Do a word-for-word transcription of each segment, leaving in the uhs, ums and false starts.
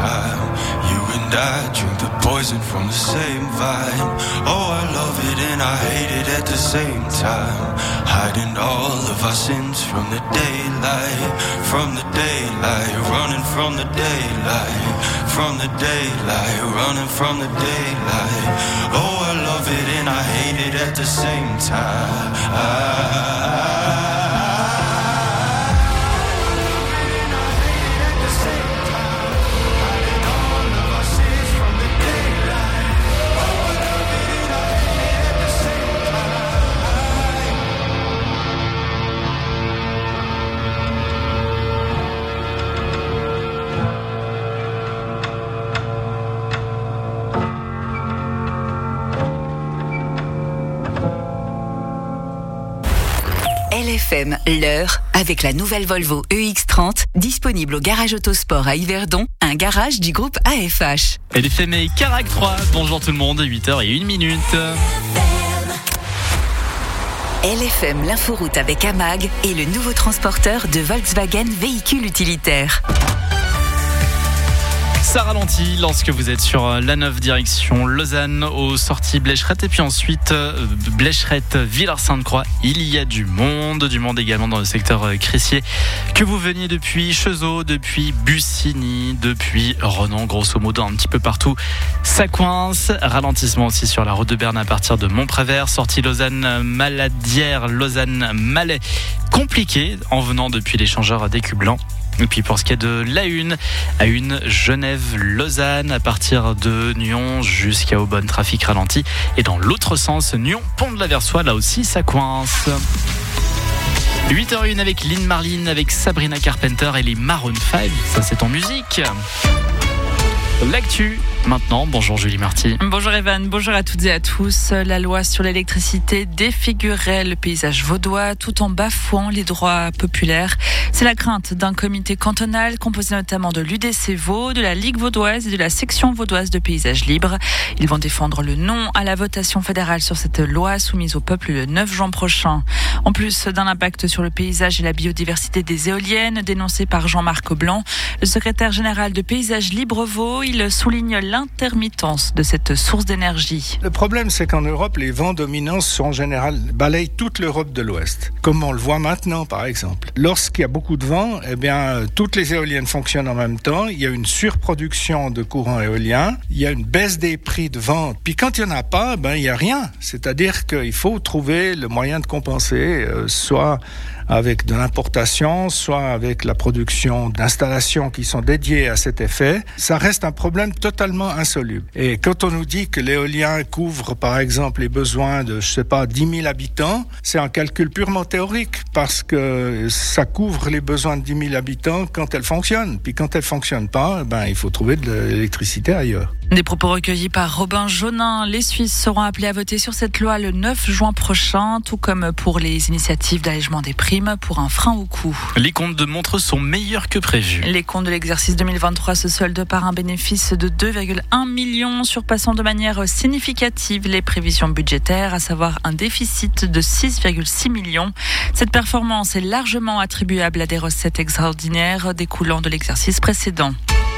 time. You and I drink the poison from the same vine. Oh, I love it and I hate it at the same time. Hiding all of our sins from the daylight, from the daylight, running from the daylight, from the daylight, running from the daylight. Oh, I love it and I hate it at the same time. I L F M, l'heure, avec la nouvelle Volvo E X trente, disponible au garage Autosport à Yverdon, un garage du groupe A F H. L F M et Carac trois, bonjour tout le monde, huit heures et une minute. L F M, l'inforoute avec Amag et le nouveau transporteur de Volkswagen véhicule utilitaire. Ça ralentit lorsque vous êtes sur la neuve direction Lausanne aux sorties Blécherette et puis ensuite Blécherette Villars-Sainte-Croix. Il y a du monde, du monde également dans le secteur Crissier. Que vous veniez depuis Chezeaux, depuis Bussigny, depuis Renan, grosso modo un petit peu partout. Ça coince. Ralentissement aussi sur la route de Berne à partir de Montprévert. Sortie Lausanne-Maladière, Lausanne-Malais. Compliqué en venant depuis l'échangeur des Cubes Blancs. Et puis pour ce qui est de l'A un, A un Genève-Lausanne à partir de Nyon jusqu'à Aubonne, trafic ralenti. Et dans l'autre sens, Nyon-Pont de la Versoix, là aussi ça coince. huit heures zéro un avec Lynn Marlin, avec Sabrina Carpenter et les Maroon cinq. Ça c'est en musique. L'actu maintenant, bonjour Julie Marty. Bonjour Evan, bonjour à toutes et à tous. La loi sur l'électricité défigurerait le paysage vaudois tout en bafouant les droits populaires. C'est la crainte d'un comité cantonal composé notamment de l'U D C Vaud, de la Ligue vaudoise et de la section vaudoise de paysage libre. Ils vont défendre le non à la votation fédérale sur cette loi soumise au peuple le neuf juin prochain. En plus d'un impact sur le paysage et la biodiversité des éoliennes dénoncé par Jean-Marc Blanc, le secrétaire général de Paysage Libre Vaud, il souligne l'intermittence de cette source d'énergie. Le problème, c'est qu'en Europe, les vents dominants sont en général balayent toute l'Europe de l'Ouest, comme on le voit maintenant, par exemple. Lorsqu'il y a beaucoup de vent, eh bien, toutes les éoliennes fonctionnent en même temps. Il y a une surproduction de courant éolien. Il y a une baisse des prix de vente. Puis quand il n'y en a pas, ben, il n'y a rien. C'est-à-dire qu'il faut trouver le moyen de compenser, euh, soit avec de l'importation, soit avec la production d'installations qui sont dédiées à cet effet. Ça reste un problème totalement insoluble. Et quand on nous dit que l'éolien couvre, par exemple, les besoins de, je sais pas, dix mille habitants, c'est un calcul purement théorique parce que ça couvre les besoins de dix mille habitants quand elle fonctionne. Puis quand elle fonctionne pas, ben, il faut trouver de l'électricité ailleurs. Des propos recueillis par Robin Jaunin. Les Suisses seront appelés à voter sur cette loi le neuf juin prochain, tout comme pour les initiatives d'allègement des primes pour un frein au coût. Les comptes de Montreux sont meilleurs que prévu. Les comptes de l'exercice deux mille vingt-trois se soldent par un bénéfice de deux virgule un millions, surpassant de manière significative les prévisions budgétaires, à savoir un déficit de six virgule six millions. Cette performance est largement attribuable à des recettes extraordinaires découlant de l'exercice précédent.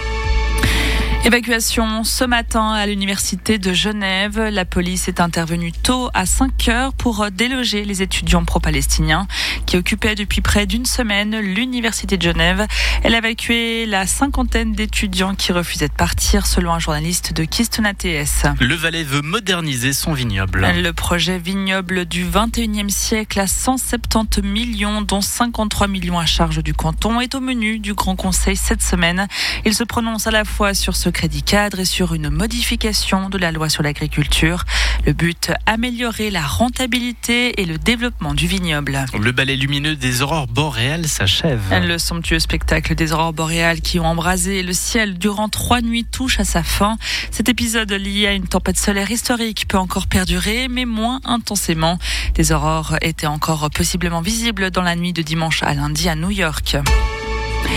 Évacuation ce matin à l'université de Genève. La police est intervenue tôt à cinq heures pour déloger les étudiants pro-palestiniens qui occupaient depuis près d'une semaine l'université de Genève. Elle a évacué la cinquantaine d'étudiants qui refusaient de partir, selon un journaliste de Keystone A T S. Le Valais veut moderniser son vignoble. Le projet vignoble du vingt et unième siècle à cent soixante-dix millions, dont cinquante-trois millions à charge du canton, est au menu du Grand Conseil cette semaine. Il se prononce à la fois sur ce crédit cadre et sur une modification de la loi sur l'agriculture. Le but, améliorer la rentabilité et le développement du vignoble. Le ballet lumineux des aurores boréales s'achève. Le somptueux spectacle des aurores boréales qui ont embrasé le ciel durant trois nuits touche à sa fin. Cet épisode lié à une tempête solaire historique peut encore perdurer, mais moins intensément. Des aurores étaient encore possiblement visibles dans la nuit de dimanche à lundi à New York.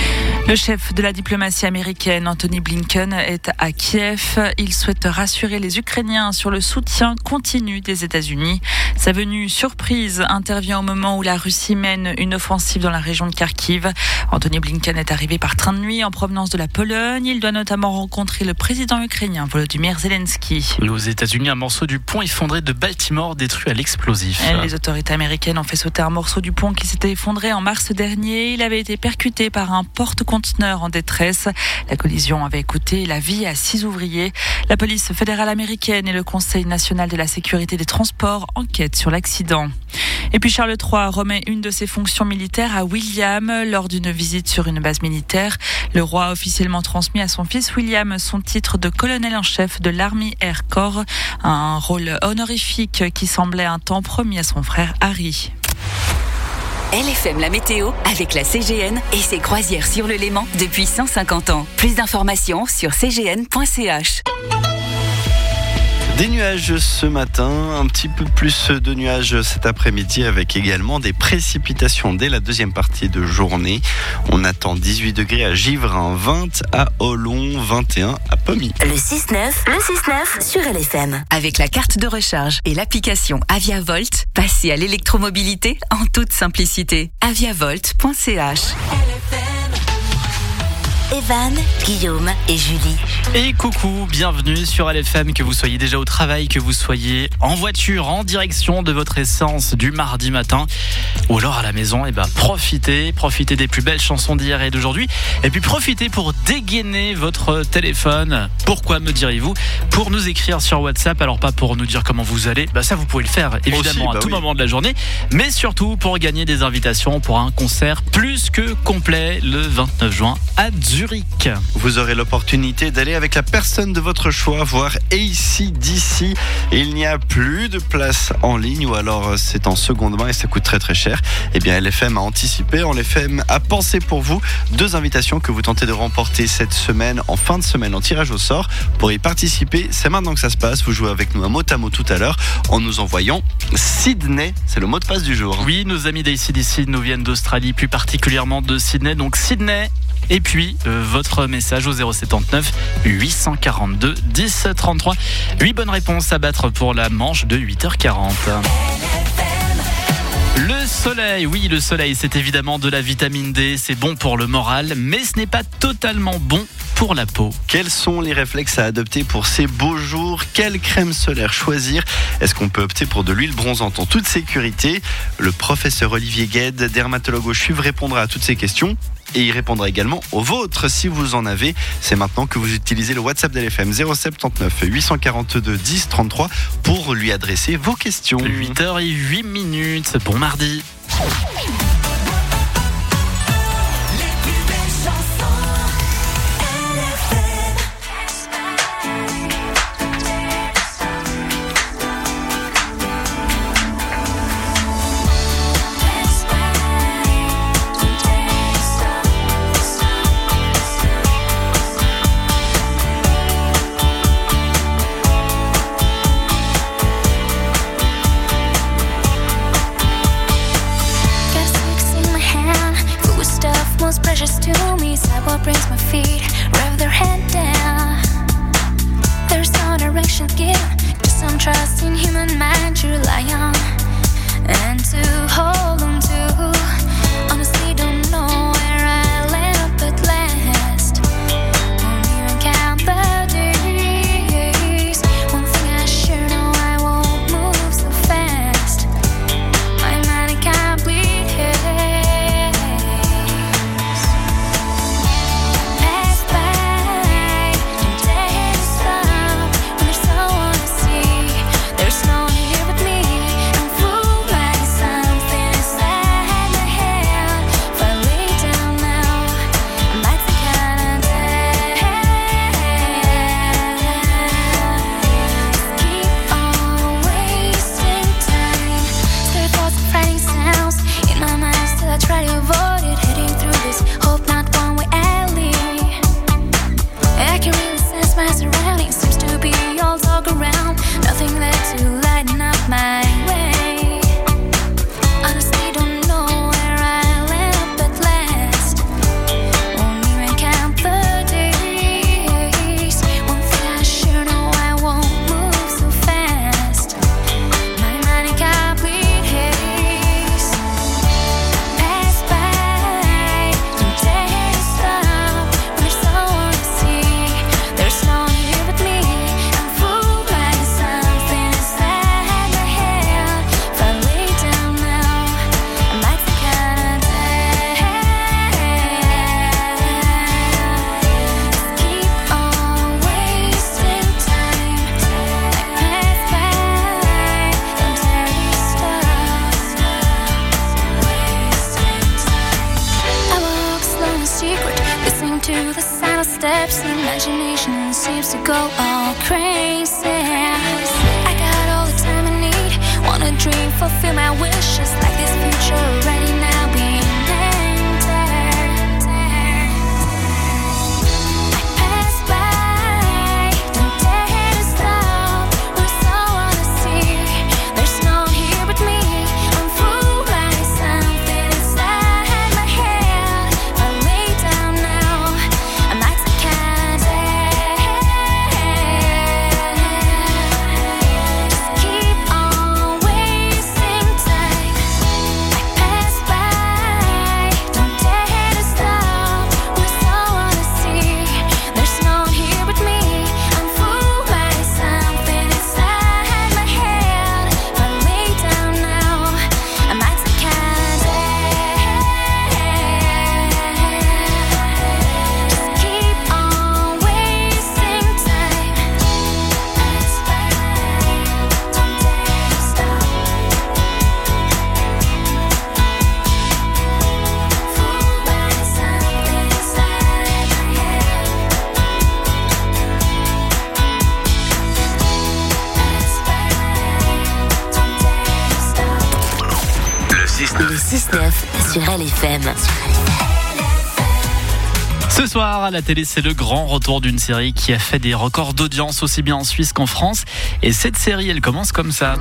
Le chef de la diplomatie américaine, Antony Blinken, est à Kiev. Il souhaite rassurer les Ukrainiens sur le soutien continu des États-Unis. Sa venue surprise intervient au moment où la Russie mène une offensive dans la région de Kharkiv. Antony Blinken est arrivé par train de nuit en provenance de la Pologne. Il doit notamment rencontrer le président ukrainien Volodymyr Zelensky. Et aux États-Unis, un morceau du pont effondré de Baltimore détruit à l'explosif. Les autorités américaines ont fait sauter un morceau du pont qui s'était effondré en mars dernier. Il avait été percuté par un porte-conteneur en détresse. La collision avait coûté la vie à six ouvriers. La police fédérale américaine et le Conseil national de la sécurité des transports enquêtent sur l'accident. Et puis Charles trois remet une de ses fonctions militaires à William lors d'une visite sur une base militaire. Le roi a officiellement transmis à son fils William son titre de colonel en chef de l'Army Air Corps, un rôle honorifique qui semblait un temps promis à son frère Harry. L F M la météo avec la C G N et ses croisières sur le Léman depuis cent cinquante ans. Plus d'informations sur c g n point c h. Des nuages ce matin, un petit peu plus de nuages cet après-midi avec également des précipitations dès la deuxième partie de journée. On attend dix-huit degrés à Givrin, vingt à Olon, vingt et un à Pommy. Le six neuf, le six neuf sur L F M. Avec la carte de recharge et l'application Aviavolt, passez à l'électromobilité en toute simplicité. aviavolt point c h. Evan, Guillaume et Julie. Et coucou, bienvenue sur L F M, que vous soyez déjà au travail, que vous soyez en voiture, en direction de votre essence du mardi matin, ou alors à la maison, et ben profitez, profitez des plus belles chansons d'hier et d'aujourd'hui, et puis profitez pour dégainer votre téléphone. Pourquoi, me direz-vous? Pour nous écrire sur WhatsApp, alors pas pour nous dire comment vous allez, bah ça vous pouvez le faire évidemment. Aussi, bah à tout oui. moment de la journée, mais surtout pour gagner des invitations pour un concert plus que complet le vingt-neuf juin à Zurich. Vous aurez l'opportunité d'aller avec la personne de votre choix voir A C D C. Il n'y a plus de place en ligne ou alors c'est en seconde main et ça coûte très très cher. Eh bien L F M a anticipé, L F M a pensé pour vous deux invitations que vous tentez de remporter cette semaine, en fin de semaine, en tirage au sort. Pour y participer, c'est maintenant que ça se passe. Vous jouez avec nous un mot à mot tout à l'heure en nous envoyant Sydney. C'est le mot de passe du jour. Oui, nos amis d'A C D C nous viennent d'Australie, plus particulièrement de Sydney. Donc Sydney. Et puis, euh, votre message au zéro soixante-neuf huit cent quarante-deux dix trente-trois. huit bonnes réponses à battre pour la manche de huit heures quarante. Le soleil, oui, le soleil, c'est évidemment de la vitamine D, c'est bon pour le moral, mais ce n'est pas totalement bon pour la peau. Quels sont les réflexes à adopter pour ces beaux jours? Quelle crème solaire choisir? Est-ce qu'on peut opter pour de l'huile bronzante en toute sécurité? Le professeur Olivier Gued, dermatologue au C H U V, répondra à toutes ces questions. Et il répondra également aux vôtres si vous en avez. C'est maintenant que vous utilisez le WhatsApp d'L F M zéro soixante-neuf huit cent quarante-deux dix trente-trois pour lui adresser vos questions. huit heures huit minutes, bon mardi. There's no here with me. I'm fooled by something inside. to the saddle steps. Imagination seems to go all crazy. I got all the time I need. Wanna dream, fulfill my wishes. Like this future already now being entered. I pass by, don't dare to stop. We're so on the sea. There's no one here but me. I'm fooled by something inside my head. If I lay down now, I might take candy. Just keep on wasting time. I pass by, don't dare to stop. We're so on the sea. There's no one here but me. I'm fooled by something inside my head. If I lay down now, I might take candy. Just keep on wasting time. Pass by, don't dare to stop. Fooled by something inside my head. Pass by, don't dare to stop. Le six neuf. Le six neuf sur L F M. Ce soir à la télé, c'est le grand retour d'une série qui a fait des records d'audience aussi bien en Suisse qu'en France. Et cette série, elle commence comme ça.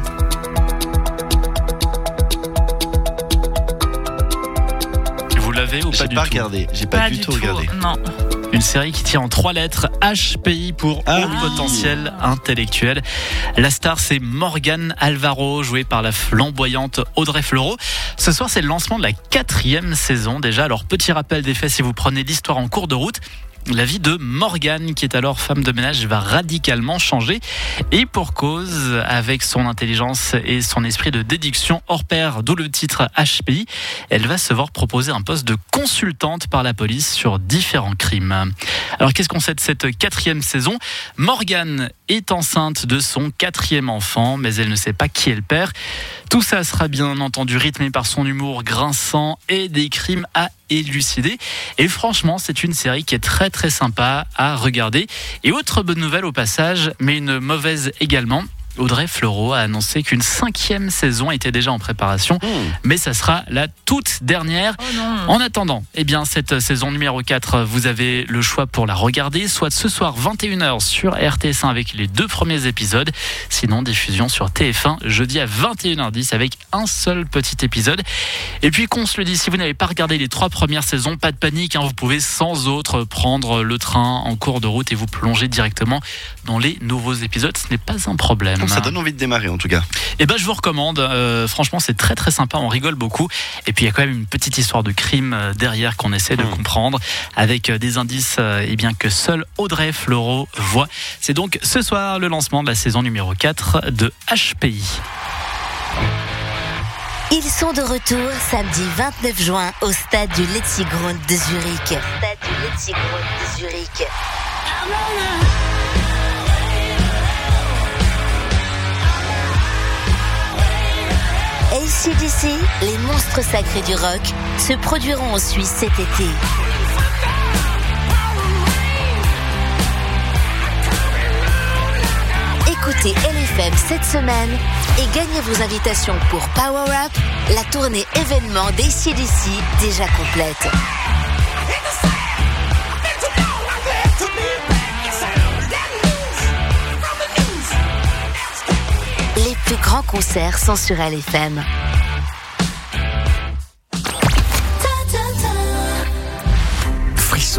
Vous l'avez ou pas J'ai du pas tout regardé. J'ai pas, du tout regardé. Non. Une série qui tient en trois lettres, H P I pour Ah haut oui. potentiel intellectuel. La star, c'est Morgane Alvaro, jouée par la flamboyante Audrey Fleurot. Ce soir, c'est le lancement de la quatrième saison déjà. Alors, petit rappel des faits, si vous prenez l'histoire en cours de route. La vie de Morgane, qui est alors femme de ménage, va radicalement changer. Et pour cause, avec son intelligence et son esprit de déduction hors pair, d'où le titre H P I, elle va se voir proposer un poste de consultante par la police sur différents crimes. Alors qu'est-ce qu'on sait de cette quatrième saison ? Morgane est enceinte de son quatrième enfant, mais elle ne sait pas qui est le père. Tout ça sera bien entendu rythmé par son humour grinçant et des crimes à élucider. Et franchement, c'est une série qui est très très sympa à regarder. Et autre bonne nouvelle au passage, mais une mauvaise également. Audrey Fleurot a annoncé qu'une cinquième saison était déjà en préparation, Mmh. mais ça sera la toute dernière. Oh non. En attendant, eh bien, cette saison numéro quatre, vous avez le choix pour la regarder, soit ce soir vingt et une heures sur R T S un avec les deux premiers épisodes, sinon diffusion sur T F un jeudi à vingt et une heures dix avec un seul petit épisode. Et puis qu'on se le dise, si vous n'avez pas regardé les trois premières saisons, pas de panique, hein, vous pouvez sans autre prendre le train en cours de route et vous plonger directement dans les nouveaux épisodes, ce n'est pas un problème. Ça donne envie de démarrer en tout cas. Et ben je vous recommande, euh, franchement c'est très très sympa, on rigole beaucoup. Et puis il y a quand même une petite histoire de crime euh, derrière qu'on essaie de Mmh. comprendre avec euh, des indices euh, eh bien, que seule Audrey Fleurot voit. C'est donc ce soir le lancement de la saison numéro quatre de H P I. Ils sont de retour samedi vingt-neuf juin au stade du Letzigrund de Zurich. Stade du Letzigrund de Zurich. A C D C, les monstres sacrés du rock, se produiront en Suisse cet été. Écoutez L F M cette semaine et gagnez vos invitations pour Power Up, la tournée événement d'A C D C déjà complète. Les plus grands concerts sont sur L F M. Frisson.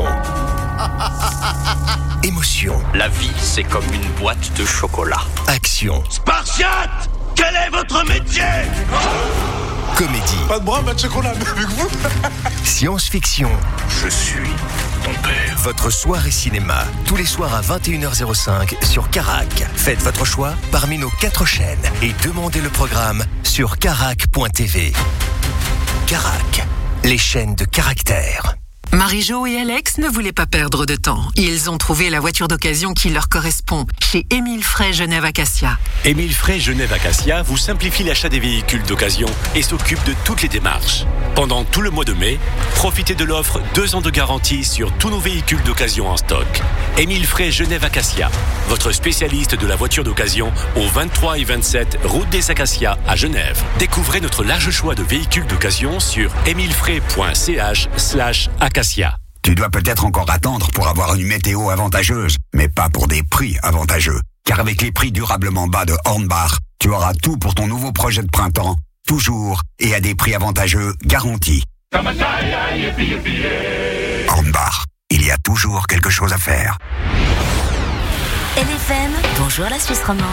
Émotion. La vie, c'est comme une boîte de chocolat. Action. Spartiate, quel est votre métier? Comédie. Pas de bras, pas de chocolat, mais avec vous. Science-fiction. Je suis ton père. Votre soirée cinéma. Tous les soirs à vingt et une heures cinq sur Carac. Faites votre choix parmi nos quatre chaînes et demandez le programme sur carac point t v. Carac, les chaînes de caractère. Marie-Jo et Alex ne voulaient pas perdre de temps. Ils ont trouvé la voiture d'occasion qui leur correspond chez Émile Frey Genève Acacia. Émile Frey Genève Acacia vous simplifie l'achat des véhicules d'occasion et s'occupe de toutes les démarches. Pendant tout le mois de mai, profitez de l'offre deux ans de garantie sur tous nos véhicules d'occasion en stock. Émile Frey Genève Acacia, votre spécialiste de la voiture d'occasion au vingt-trois et vingt-sept route des Acacias à Genève. Découvrez notre large choix de véhicules d'occasion sur emilefrey point c h slash acacia. Tu dois peut-être encore attendre pour avoir une météo avantageuse, mais pas pour des prix avantageux. Car avec les prix durablement bas de Hornbach, tu auras tout pour ton nouveau projet de printemps, toujours et à des prix avantageux garantis. Hornbach, il y a toujours quelque chose à faire. L F M, bonjour la Suisse romande.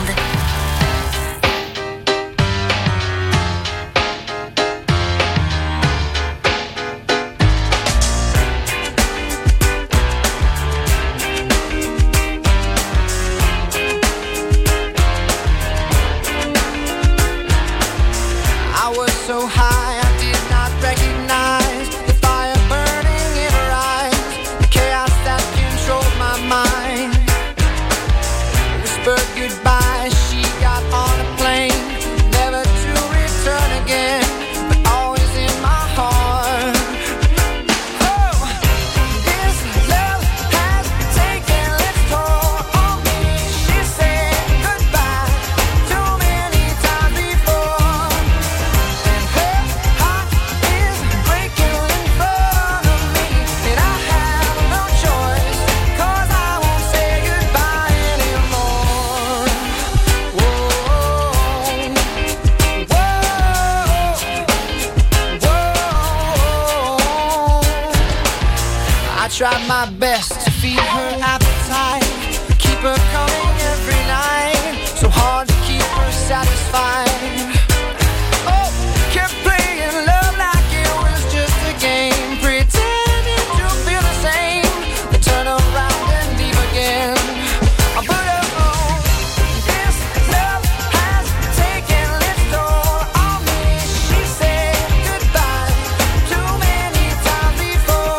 So high, I did not recognize the fire burning in her eyes, the chaos that controlled my mind. Whispered goodbye, she got on a plane, never to return again, but always in my heart. Oh, this love has taken its toll on me. She said goodbye too many times before. Tried my best to feed her appetite, keep her coming every night, so hard to keep her satisfied. Oh, kept playing love like it was just a game, pretending to feel the same, then turn around and leave again. I put her on. This love has taken its toll on me. She said goodbye too many times before.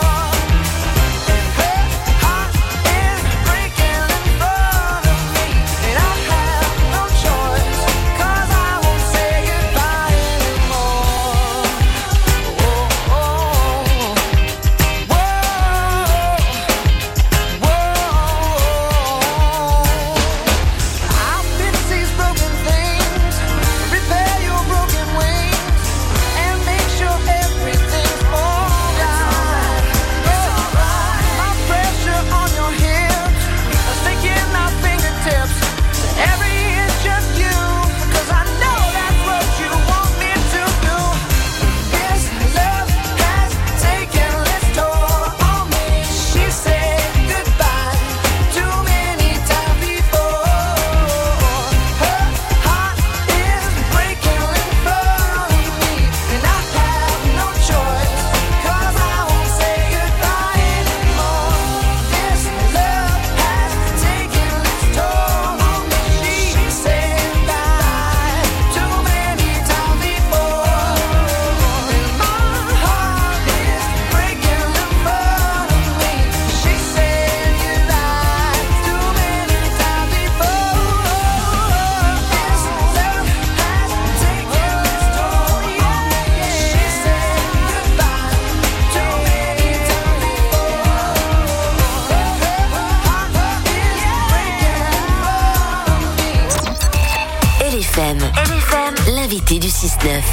L'invité du six neuf.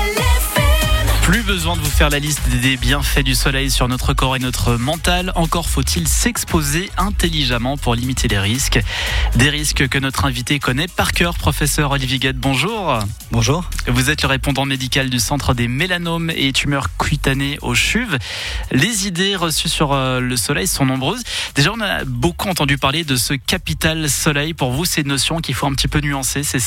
Plus besoin de vous faire la liste des bienfaits du soleil sur notre corps et notre mental. Encore faut-il s'exposer intelligemment pour limiter les risques. Des risques que notre invité connaît par cœur. Professeur Olivier Guette, bonjour. Bonjour. Vous êtes le répondant médical du Centre des mélanomes et tumeurs cutanées au C H U V. Les idées reçues sur le soleil sont nombreuses. Déjà, on a beaucoup entendu parler de ce capital soleil. Pour vous, c'est une notion qu'il faut un petit peu nuancer, c'est ça ?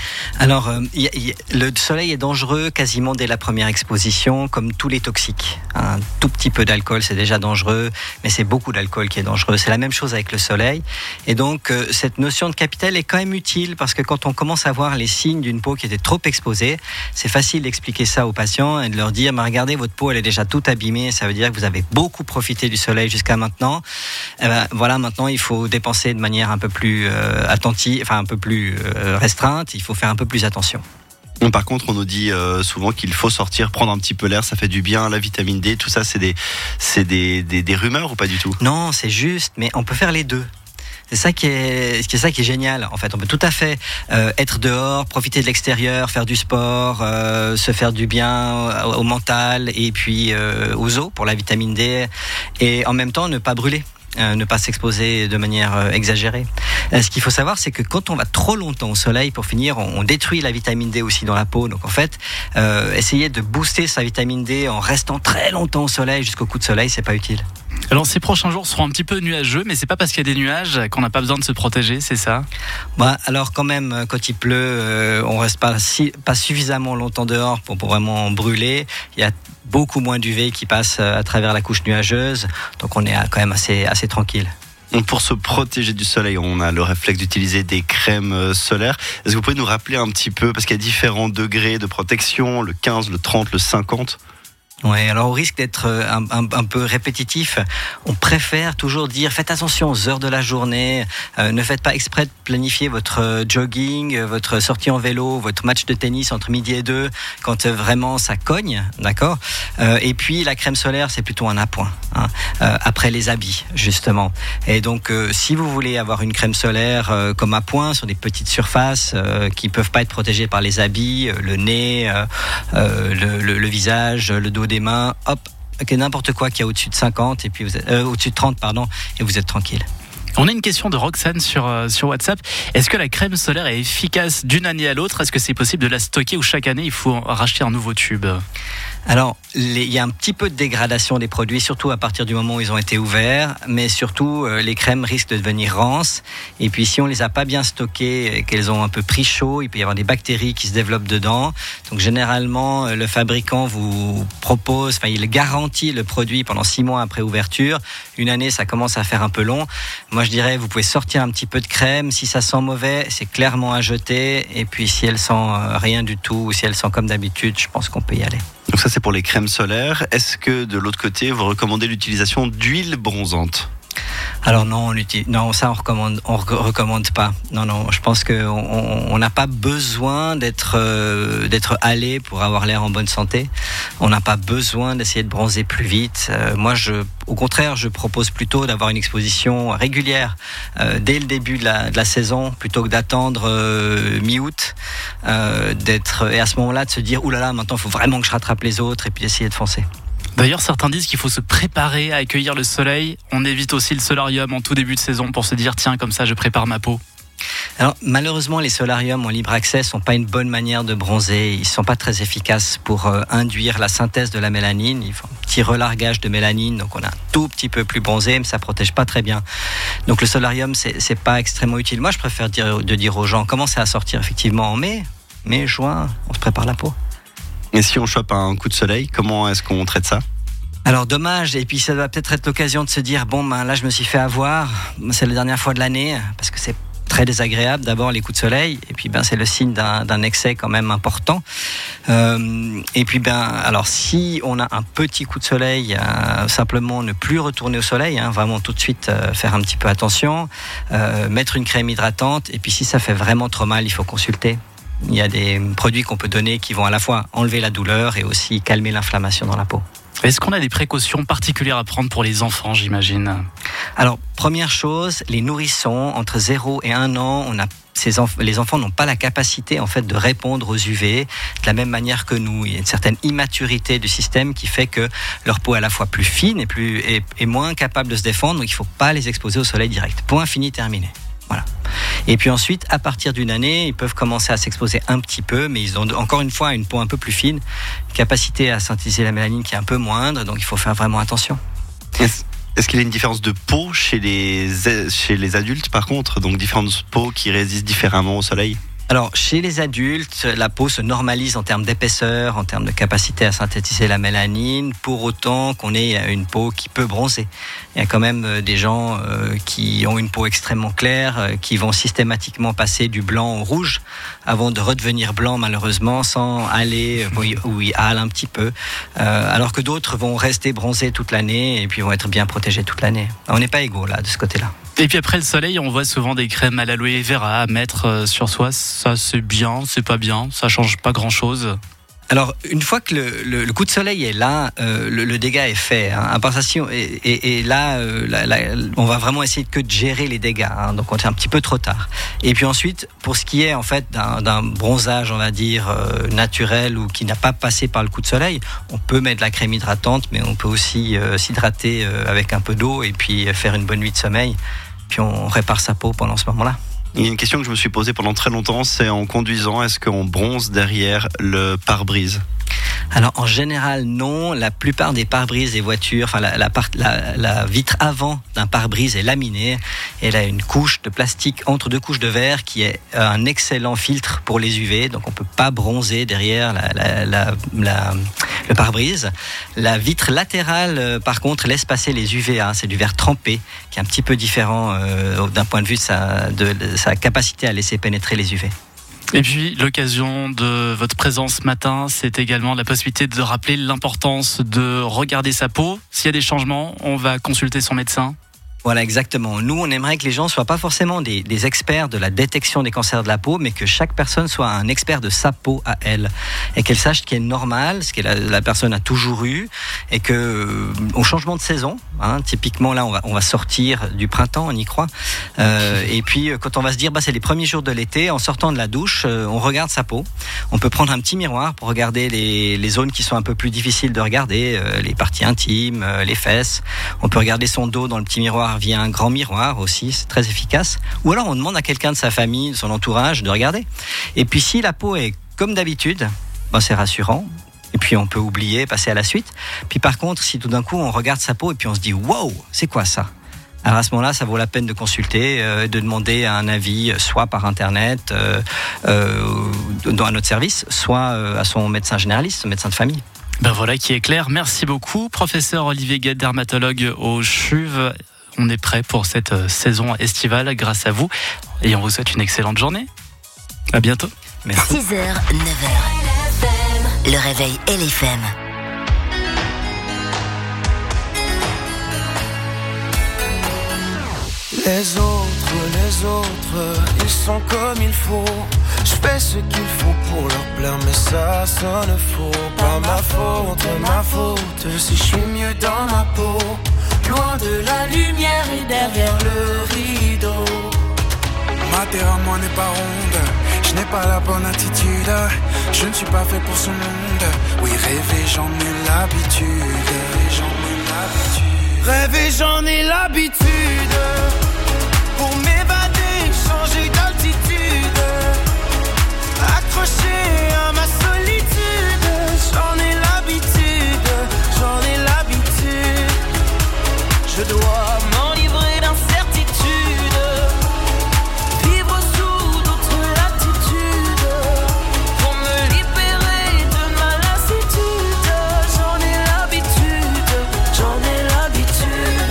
Alors, euh, y a, y a, le soleil est dangereux quasiment dès la première exposition, comme tous les toxiques. Un tout petit peu d'alcool, c'est déjà dangereux, mais c'est beaucoup d'alcool qui est dangereux. C'est la même chose avec le soleil. Et donc, euh, cette notion de capital est quand même utile, parce que quand on commence à voir les signes d'une peau qui était trop exposée, c'est facile d'expliquer ça aux patients et de leur dire, mais regardez, votre peau, elle est déjà toute abîmée, ça veut dire que vous avez beaucoup profité du soleil jusqu'à maintenant. Eh ben, voilà, maintenant, il faut dépenser de manière un peu plus euh, attentive, enfin un peu plus euh, restreinte, il faut faire un peu plus attention. Par contre, on nous dit euh, souvent qu'il faut sortir, prendre un petit peu l'air, ça fait du bien, la vitamine D, tout ça, c'est des, c'est des, des, des rumeurs ou pas du tout ? Non, c'est juste, mais on peut faire les deux. C'est ça qui est, c'est ça qui est génial. En fait, on peut tout à fait euh, être dehors, profiter de l'extérieur, faire du sport, euh, se faire du bien au, au mental et puis euh, aux os pour la vitamine D, et en même temps ne pas brûler. Euh, ne pas s'exposer de manière euh, exagérée. Euh, ce qu'il faut savoir, c'est que quand on va trop longtemps au soleil, pour finir, on, on détruit la vitamine D aussi dans la peau. Donc en fait, euh, essayer de booster sa vitamine D en restant très longtemps au soleil jusqu'au coup de soleil, c'est pas utile. Alors ces prochains jours seront un petit peu nuageux, mais c'est pas parce qu'il y a des nuages qu'on n'a pas besoin de se protéger, c'est ça ? Bah, alors quand même, quand il pleut, euh, on reste pas, si, pas suffisamment longtemps dehors pour, pour vraiment brûler. Il y a beaucoup moins d'U V qui passe à travers la couche nuageuse, donc on est quand même assez, assez tranquille. Pour se protéger du soleil, on a le réflexe d'utiliser des crèmes solaires. Est-ce que vous pouvez nous rappeler un petit peu, parce qu'il y a différents degrés de protection, le quinze, le trente, le cinquante ? Ouais, alors au risque d'être un, un, un peu répétitif, on préfère toujours dire faites attention aux heures de la journée, euh, ne faites pas exprès de planifier votre jogging, votre sortie en vélo, votre match de tennis entre midi et deux quand vraiment ça cogne, d'accord ? euh, Et puis la crème solaire, c'est plutôt un appoint, hein, euh, après les habits justement. Et donc euh, si vous voulez avoir une crème solaire euh, comme appoint sur des petites surfaces euh, qui peuvent pas être protégées par les habits, euh, le nez, euh, euh, le, le, le visage, le dos des mains, hop, okay, n'importe quoi qui a au-dessus de cinquante et puis vous êtes, euh, au-dessus de trente pardon, et vous êtes tranquille. On a une question de Roxane sur, euh, sur WhatsApp. Est-ce que la crème solaire est efficace d'une année à l'autre ? Est-ce que c'est possible de la stocker ou chaque année il faut racheter un nouveau tube ? Alors, il y a un petit peu de dégradation des produits, surtout à partir du moment où ils ont été ouverts, mais surtout, euh, les crèmes risquent de devenir rances. Et puis, si on les a pas bien stockées et qu'elles ont un peu pris chaud, il peut y avoir des bactéries qui se développent dedans. Donc, généralement, le fabricant vous propose, enfin, il garantit le produit pendant six mois après ouverture. Une année, ça commence à faire un peu long. Moi, je dirais, vous pouvez sortir un petit peu de crème. Si ça sent mauvais, c'est clairement à jeter. Et puis, si elle sent rien du tout, ou si elle sent comme d'habitude, je pense qu'on peut y aller. Donc ça, c'est pour les crèmes solaires. Est-ce que de l'autre côté, vous recommandez l'utilisation d'huile bronzante ? Alors non, on utilise, non, ça on recommande, on recommande pas. Non, non, je pense que on n'a pas besoin d'être euh, d'être allé pour avoir l'air en bonne santé. On n'a pas besoin d'essayer de bronzer plus vite. Euh, moi, je, au contraire, je propose plutôt d'avoir une exposition régulière euh, dès le début de la, de la saison, plutôt que d'attendre euh, mi-août, euh, d'être et à ce moment-là de se dire oulala, maintenant il faut vraiment que je rattrape les autres et puis d'essayer de foncer. D'ailleurs, certains disent qu'il faut se préparer à accueillir le soleil. On évite aussi le solarium en tout début de saison pour se dire tiens, comme ça je prépare ma peau. Alors malheureusement, les solariums en libre accès sont pas une bonne manière de bronzer. Ils sont pas très efficaces pour euh, induire la synthèse de la mélanine. Il faut un petit relargage de mélanine, donc on a un tout petit peu plus bronzé, mais ça protège pas très bien. Donc le solarium, c'est, c'est pas extrêmement utile. Moi, je préfère dire, de dire aux gens commencez à sortir effectivement en mai, mai, juin, on se prépare la peau. Et si on chope un coup de soleil, comment est-ce qu'on traite ça ? Alors dommage, et puis ça doit peut-être être l'occasion de se dire bon ben là je me suis fait avoir, c'est la dernière fois de l'année, parce que c'est très désagréable d'abord les coups de soleil, et puis ben c'est le signe d'un, d'un excès quand même important. Euh, et puis ben alors si on a un petit coup de soleil, euh, simplement ne plus retourner au soleil, hein, vraiment tout de suite euh, faire un petit peu attention, euh, mettre une crème hydratante, et puis si ça fait vraiment trop mal, il faut consulter. Il y a des produits qu'on peut donner qui vont à la fois enlever la douleur et aussi calmer l'inflammation dans la peau. Est-ce qu'on a des précautions particulières à prendre pour les enfants, j'imagine ? Alors, première chose, les nourrissons, entre zéro et un an, on a ces enf- les enfants n'ont pas la capacité en fait de répondre aux U V de la même manière que nous. Il y a une certaine immaturité du système qui fait que leur peau est à la fois plus fine et, plus, et, et moins capable de se défendre, donc il ne faut pas les exposer au soleil direct. Point fini, terminé. Voilà. Et puis ensuite, à partir d'une année, ils peuvent commencer à s'exposer un petit peu, mais ils ont encore une fois une peau un peu plus fine, une capacité à synthétiser la mélanine qui est un peu moindre, donc il faut faire vraiment attention. Est-ce, est-ce qu'il y a une différence de peau chez les, chez les adultes par contre, donc différentes peaux qui résistent différemment au soleil ? Alors, chez les adultes, la peau se normalise en termes d'épaisseur, en termes de capacité à synthétiser la mélanine, pour autant qu'on ait une peau qui peut bronzer. Il y a quand même des gens euh, qui ont une peau extrêmement claire, euh, qui vont systématiquement passer du blanc au rouge avant de redevenir blanc, malheureusement, sans aller où ils, où ils hâlent un petit peu. Euh, alors que d'autres vont rester bronzés toute l'année et puis vont être bien protégés toute l'année. On n'est pas égaux là, de ce côté-là. Et puis après le soleil, on voit souvent des crèmes à l'aloe vera à mettre sur soi. Ça, c'est bien, c'est pas bien, ça change pas grand-chose. Alors, une fois que le, le, le coup de soleil est là, euh, le, le dégât est fait. Hein. À part ça, si on, et, et, et là, euh, la, la, on va vraiment essayer que de gérer les dégâts. Hein. Donc, on est un petit peu trop tard. Et puis ensuite, pour ce qui est en fait d'un, d'un bronzage, on va dire euh, naturel ou qui n'a pas passé par le coup de soleil, on peut mettre de la crème hydratante, mais on peut aussi euh, s'hydrater euh, avec un peu d'eau et puis faire une bonne nuit de sommeil. Puis on répare sa peau pendant ce moment-là. Il y a une question que je me suis posée pendant très longtemps, c'est en conduisant, est-ce qu'on bronze derrière le pare-brise ? Alors en général non, la plupart des pare-brises des voitures, enfin la, la, part, la, la vitre avant d'un pare-brise est laminée. Elle a une couche de plastique entre deux couches de verre qui est un excellent filtre pour les U V, donc on peut pas bronzer derrière la, la, la, la, le pare-brise. La vitre latérale par contre laisse passer les U V A, c'est du verre trempé qui est un petit peu différent euh, d'un point de vue de sa, de, de sa capacité à laisser pénétrer les U V. Et puis, l'occasion de votre présence ce matin, c'est également la possibilité de rappeler l'importance de regarder sa peau. S'il y a des changements, on va consulter son médecin. Voilà, exactement. Nous, on aimerait que les gens ne soient pas forcément des, des experts de la détection des cancers de la peau, mais que chaque personne soit un expert de sa peau à elle. Et qu'elle sache ce qui est normal, ce que la, la personne a toujours eu, et que, euh, au changement de saison, hein, typiquement là, on va, on va sortir du printemps, on y croit. Euh, et puis, quand on va se dire, bah, c'est les premiers jours de l'été, en sortant de la douche, euh, on regarde sa peau. On peut prendre un petit miroir pour regarder les, les zones qui sont un peu plus difficiles de regarder, euh, les parties intimes, euh, les fesses. On peut regarder son dos dans le petit miroir via un grand miroir aussi, c'est très efficace. Ou alors on demande à quelqu'un de sa famille, de son entourage de regarder. Et puis si la peau est comme d'habitude, ben c'est rassurant. Et puis on peut oublier, passer à la suite. Puis par contre, si tout d'un coup on regarde sa peau et puis on se dit « Wow, c'est quoi ça ?» Alors à ce moment-là, ça vaut la peine de consulter, euh, de demander un avis, soit par Internet, euh, euh, dans notre service, soit euh, à son médecin généraliste, son médecin de famille. Ben voilà qui est clair. Merci beaucoup, professeur Olivier Guette, dermatologue au C H U V. On est prêt pour cette saison estivale grâce à vous et on vous souhaite une excellente journée. À bientôt. Merci. six heures, neuf heures. Le réveil L F M. Les autres, les autres, ils sont comme il faut. Je fais ce qu'il faut pour leur plaire, mais ça sonne faux. Pas ma faute, ma faute, si je suis mieux dans ma peau. Loin de la lumière et derrière le rideau. Ma terre à moi n'est pas ronde, je n'ai pas la bonne attitude. Je ne suis pas fait pour ce monde. Oui, rêver j'en ai l'habitude. J'en ai l'habitude. Rêver j'en ai l'habitude. Pour m'évader, changer d'altitude. Accroché à ma solitude. J'en ai l'habitude, j'en ai l'habitude. Je dois m'en livrer d'incertitude. Vivre sous d'autres latitudes. Pour me libérer de ma lassitude. J'en ai l'habitude, j'en ai l'habitude.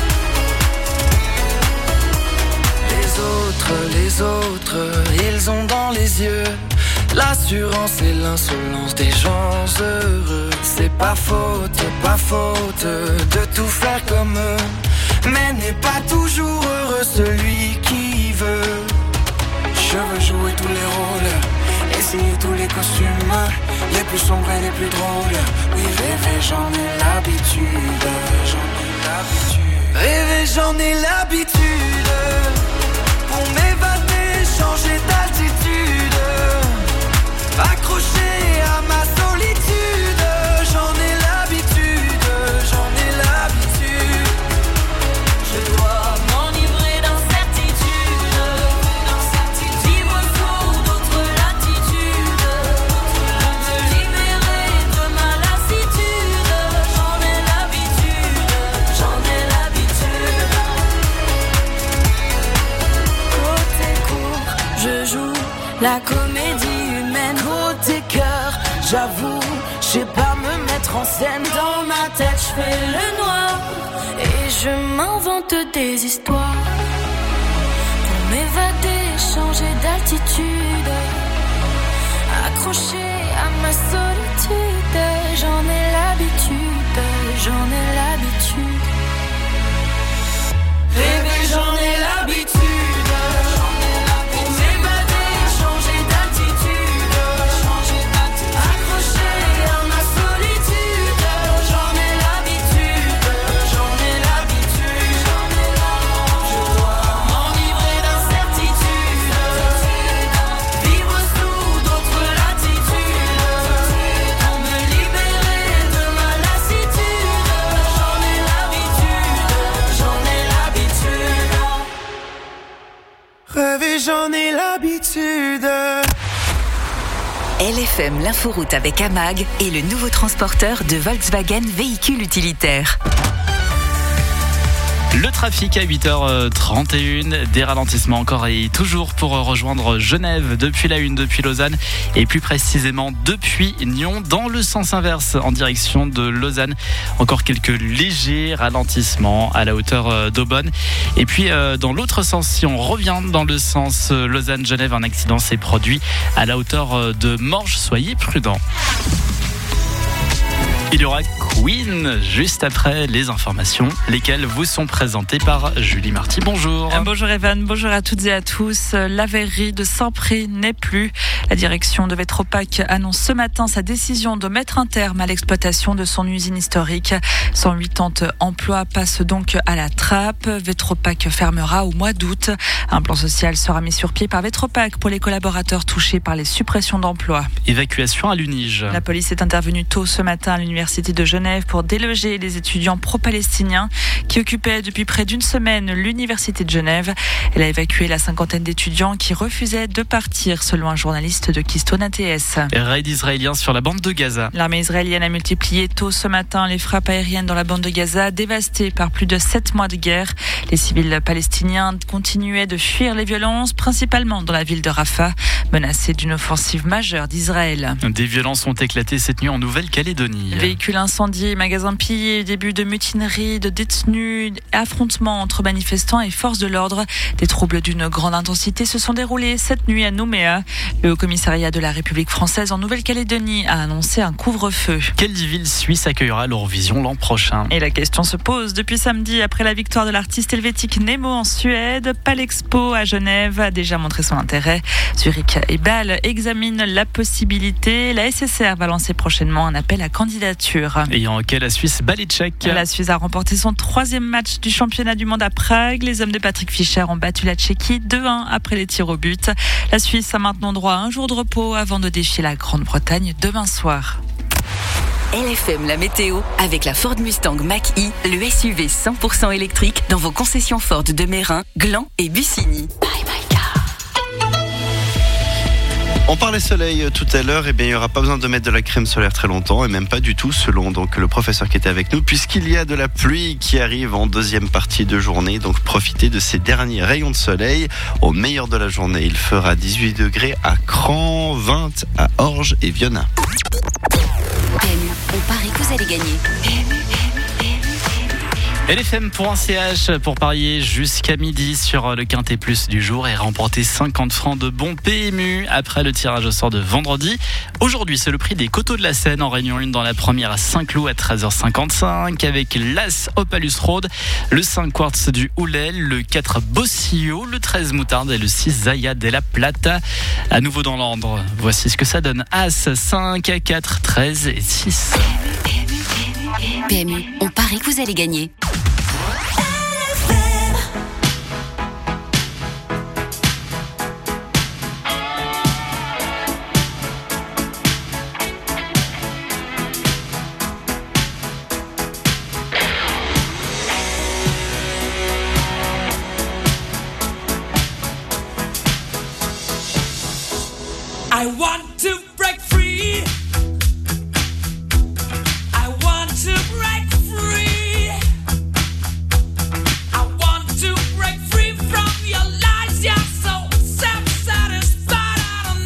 Les autres, les autres, ils ont dans les yeux l'assurance et l'insolence des gens heureux. C'est pas faute, pas faute de tout faire comme eux. Mais n'est pas toujours heureux celui qui veut. Je veux jouer tous les rôles, essayer tous les costumes, les plus sombres et les plus drôles. Oui, rêver j'en ai l'habitude. J'en ai l'habitude. Rêver j'en ai l'habitude. Pour m'évader, changer d'altitude. Accroché à ma solitude. J'en ai l'habitude, j'en ai l'habitude. Je dois m'enivrer d'incertitude. Vivre sous d'autres latitudes. Me libérer de ma lassitude. J'en ai l'habitude, j'en ai l'habitude. la comédie humaine. Côté cœur, j'avoue, je sais pas me mettre en scène. Dans ma tête, je fais le noir et je m'invente des histoires pour m'évader, changer d'altitude, accroché à ma solitude. J'en ai l'habitude, j'en ai l'habitude. Rêver, j'en ai l'habitude. Pour m'évader, changer d'attitude, accroché à ma solitude. J'en ai l'habitude, j'en ai l'habitude. Je dois m'enivrer d'incertitude, vivre sous d'autres latitudes, pour me libérer de ma lassitude. J'en ai l'habitude, j'en ai l'habitude. Rêver, j'en ai l'habitude. L F M, l'inforoute avec Amag et le nouveau transporteur de Volkswagen véhicule utilitaire. Le trafic à huit heures trente et une, des ralentissements encore et toujours pour rejoindre Genève depuis la une, depuis Lausanne et plus précisément depuis Nyon dans le sens inverse en direction de Lausanne. Encore quelques légers ralentissements à la hauteur d'Aubonne. Et puis dans l'autre sens, si on revient dans le sens Lausanne-Genève, un accident s'est produit à la hauteur de Morges. Soyez prudents. Il y aura Queen juste après les informations, lesquelles vous sont présentées par Julie Marty. Bonjour. Bonjour Evan, bonjour à toutes et à tous. La verrerie de Saint-Pré n'est plus. La direction de Vetropac annonce ce matin sa décision de mettre un terme à l'exploitation de son usine historique. cent quatre-vingts emplois passent donc à la trappe. Vetropac fermera au mois d'août. Un plan social sera mis sur pied par Vetropac pour les collaborateurs touchés par les suppressions d'emplois. Évacuation à l'Unige. La police est intervenue tôt ce matin à l'université de Genève pour déloger les étudiants pro-palestiniens qui occupaient depuis près d'une semaine l'université de Genève. Elle a évacué la cinquantaine d'étudiants qui refusaient de partir, selon un journaliste de Keystone A T S. Raid israélien sur la bande de Gaza. L'armée israélienne a multiplié tôt ce matin les frappes aériennes dans la bande de Gaza, dévastée par plus de sept mois de guerre. Les civils palestiniens continuaient de fuir les violences, principalement dans la ville de Rafah, menacée d'une offensive majeure d'Israël. Des violences ont éclaté cette nuit en Nouvelle-Calédonie. Véhicules incendiés, magasins pillés, début de mutinerie, de détenus, affrontements entre manifestants et forces de l'ordre. Des troubles d'une grande intensité se sont déroulés cette nuit à Nouméa. Le Haut-Commissariat de la République française en Nouvelle-Calédonie a annoncé un couvre-feu. Quelle ville suisse accueillera l'Eurovision l'an prochain ? Et la question se pose depuis samedi, après la victoire de l'artiste helvétique Nemo en Suède. Palexpo à Genève a déjà montré son intérêt. Zurich et Bâle examinent la possibilité. La S S R va lancer prochainement un appel à candidature. Et en hockey, la Suisse bat les Tchèques. La Suisse a remporté son troisième match du championnat du monde à Prague. Les hommes de Patrick Fischer ont battu la Tchéquie deux un après les tirs au but. La Suisse a maintenant droit à un jour de repos avant de défier la Grande-Bretagne demain soir. L F M, la météo, avec la Ford Mustang Mach-E, le S U V cent pour cent électrique dans vos concessions Ford de Mérin, Gland et Bussigny. Bye bye car. On parlait soleil tout à l'heure, et bien il n'y aura pas besoin de mettre de la crème solaire très longtemps, et même pas du tout selon donc le professeur qui était avec nous, puisqu'il y a de la pluie qui arrive en deuxième partie de journée, donc profitez de ces derniers rayons de soleil. Au meilleur de la journée, il fera dix-huit degrés à Cran, vingt à Orge et Viona. P M U, on parie que vous allez gagner. P M U. L F M point C H pour parier jusqu'à midi sur le Quintet Plus du jour et remporter cinquante francs de bons P M U après le tirage au sort de vendredi. Aujourd'hui, c'est le prix des Coteaux de la Seine en Réunion un dans la première à Saint-Cloud à treize heures cinquante-cinq avec l'As Opalus Road, le cinq Quartz du Houlel, le quatre Bossillo, le treize Moutarde et le six Zaya de la Plata. À nouveau dans l'ordre, voici ce que ça donne. As, cinq, quatre, treize et six. P M U, on parie que vous allez gagner. I want to break free. I want to break free. I want to break free from your lies. You're so self-satisfied. I don't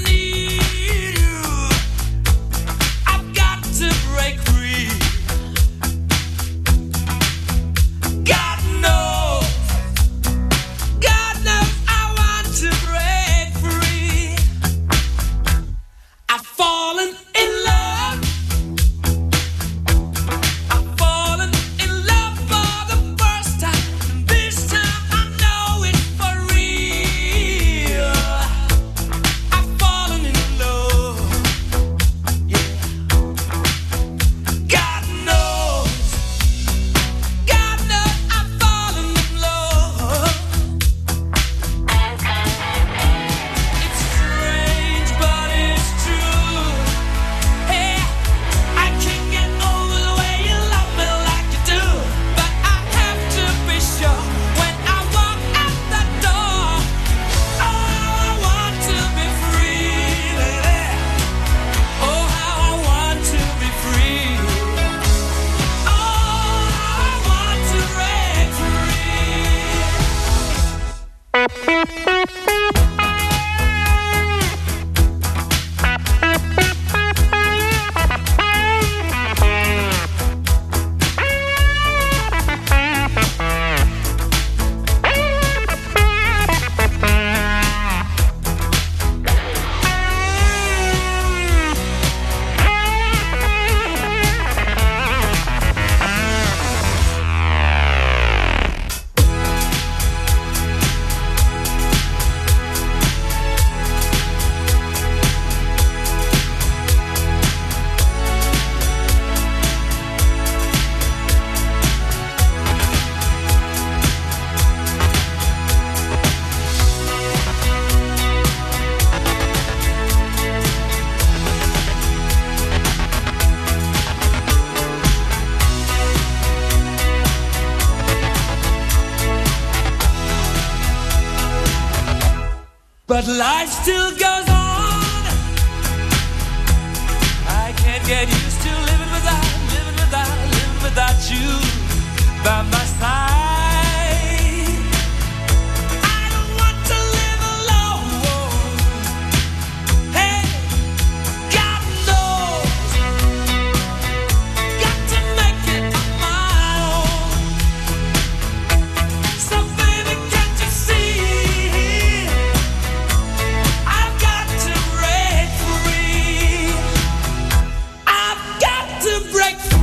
But life still goes on. I can't get used to living without, living without, living without you by my side. I don't want to live alone. Hey, God knows, got to make it on my own. So baby, can't you see? I've got to break free. I've got to break free.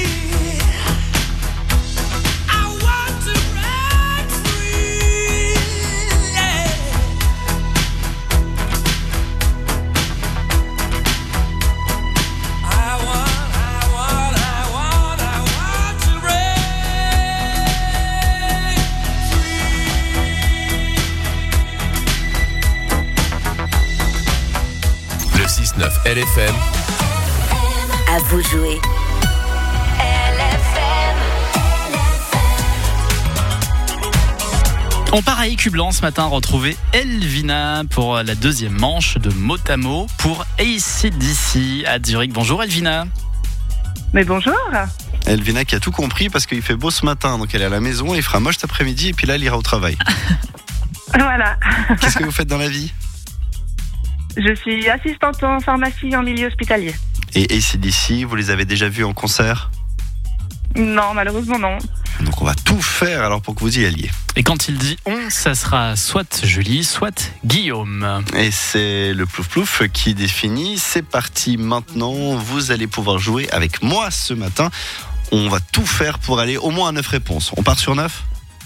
I want to break free. Yeah. I want, I want, I want, I want to break Le six neuf L F M. À vous jouer. On part à Écublanc ce matin retrouver Elvina pour la deuxième manche de mot à mot pour A C D C à Zurich. Bonjour Elvina. Mais bonjour. Elvina qui a tout compris parce qu'il fait beau ce matin, donc elle est à la maison, il fera moche cet après-midi et puis là elle ira au travail. Voilà. Qu'est-ce que vous faites dans la vie? Je suis assistante en pharmacie en milieu hospitalier. Et A C D C, vous les avez déjà vus en concert? Non, malheureusement non. Donc on va tout faire alors pour que vous y alliez. Et quand il dit on, ça sera soit Julie, soit Guillaume. Et c'est le plouf plouf qui définit. C'est parti maintenant, vous allez pouvoir jouer avec moi ce matin. On va tout faire pour aller au moins à neuf réponses. On part sur neuf?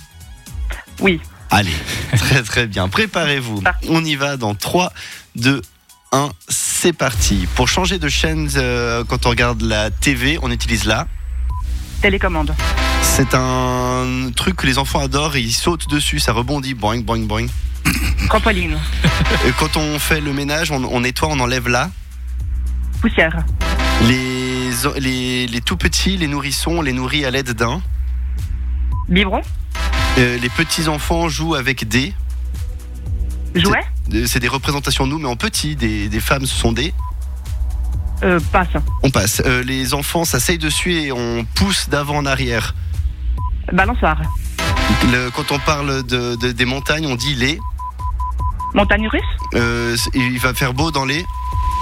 Oui. Allez, très très bien. Préparez-vous. On y va dans trois, deux, un, c'est parti. Pour changer de chaîne, euh, quand on regarde la T V, on utilise la télécommande. C'est un truc que les enfants adorent et ils sautent dessus, ça rebondit, boing, boing, boing. Trampoline. Et quand on fait le ménage, on, on nettoie, on enlève la poussière. Les, les, les tout petits, les nourrissons, on les nourrit à l'aide d'un biberon. Euh, les petits enfants jouent avec des jouets. C'est, c'est des représentations de nous, mais en petit. Des, des femmes, ce sont des euh, passe. On passe. Euh, les enfants s'asseyent dessus et on pousse d'avant en arrière. Balançoire. Le, quand on parle de, de, des montagnes, on dit les montagnes russes. Euh, il va faire beau dans les.